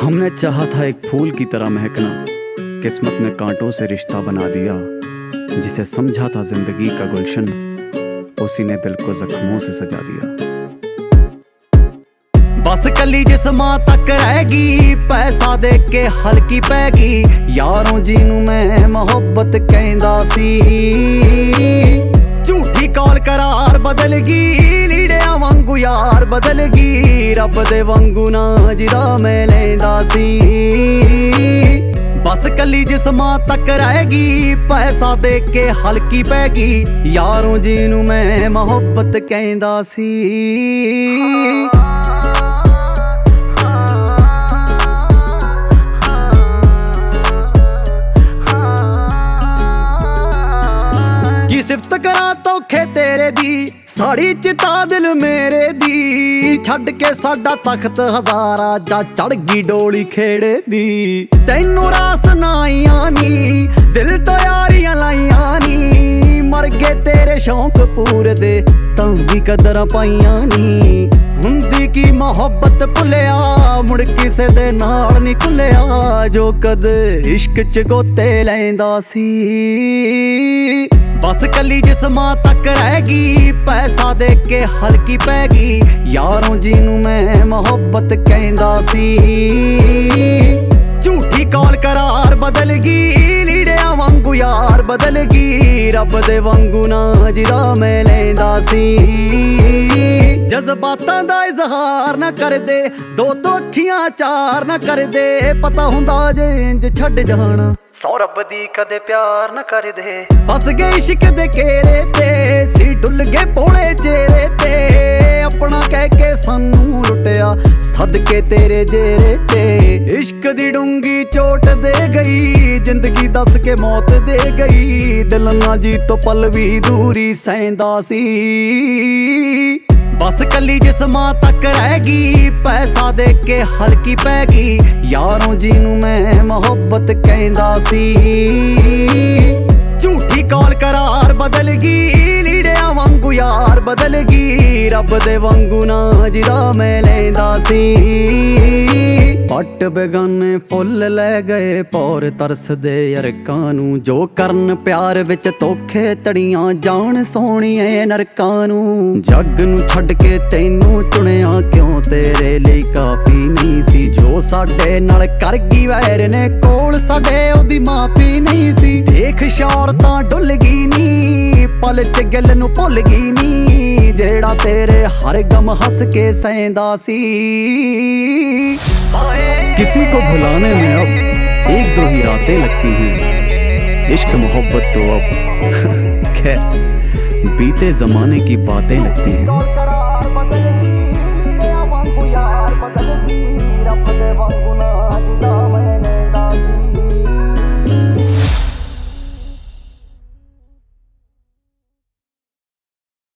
हमने चाहा था एक फूल की तरह महकना, किस्मत ने कांटों से रिश्ता बना दिया। जिसे समझा था जिंदगी का गुलशन, उसी ने दिल को जख्मों से सजा दिया। बस कली जिस्मां तक रहेगी, पैसा दे के हल्की पैगी। यारों जिनू मैं मोहब्बत कहंदा सी, झूठी कॉल करार बदल गई। लीड़ियां वांगू यार बदल गई, रब दे वांगू ना जिदा मैं लैंदा सी। बस कली जिस्मां तक रहेगी, पैसा दे के हल्की पैगी। यारों जिनू मैं मोहब्बत कहंदा सी। की सिफत करा धोखे तेरे दी, साड़ी चिता दिल मेरे दी। छड़ के साडा तख्त हजारा, जा चढ़ गई डोली खेड़े दी। तैनू रास ना आईयां नी, दिल तो यारियां लाइयां नी। मर गए तेरे शौक पूरे दे, तां भी कदर पाइयां नी। हुंदी की मोहब्बत भुलिया, मुड़ किसे दे नाल नी खुलिया। जो कद इश्क च गोते लैंदा सी। बस कली जिस्मां तक रहेगी, पैसा दे के हल्की पैगी। यारों जिनू मैं मोहब्बत कहंदा सी, झूठी कॉल करार बदल गई। लीड़ियां वांगू यार बदल गई, रब दे वांगू ना जिदा मैं लैंदा सी। जज्बातां दा इजहार ना कर दे, दो अखियां चार ना कर दे। पता हुंदा जे इंज छड्ड जाना, सौ रब दी कदे प्यार न कर दे। फस गए इश्क दे घेरे ते, सी डुल गए भोले चेहरे ते। अपना कह के सानू लुटिया, सदके तेरे जेरे ते। इश्क दी डूंगी चोट दे गई, जिंदगी दस के मौत दे गई। दिल ना जी तो पल भी दूरी सैंदा सी। बस कली जिस्मां तक रहेगी, पैसा दे के हल्की पैगी। यारों जिनू मैं मोहब्बत कहंदा सी, झूठी कॉल करार बदल गई। लीड़ियां वांगू यार बदल गई, रब दे वांगू ना जिदा मैं लैंदा सी। पट बेगाने फुल लै गए, पौर तरस दे अरकां नू। जो करन प्यार विच धोखे तड़ियां, जान सोहणिए नरकां नू। जग नू छड्ड के तैनू चुनिया, क्यों तेरे लिए काफी नहीं सी। जो साडे नाल कर गई वैर ने, कोल साडे ओदी माफी नहीं सी। देख शौर तां डुल गई नी, पल च गल नू भुल गई नी। जेड़ा तेरे हर गम हंस के सैंदा सी। किसी को भुलाने में अब एक दो ही रातें लगती हैं। इश्क मोहब्बत तो अब खैर बीते जमाने की बातें लगती हैं।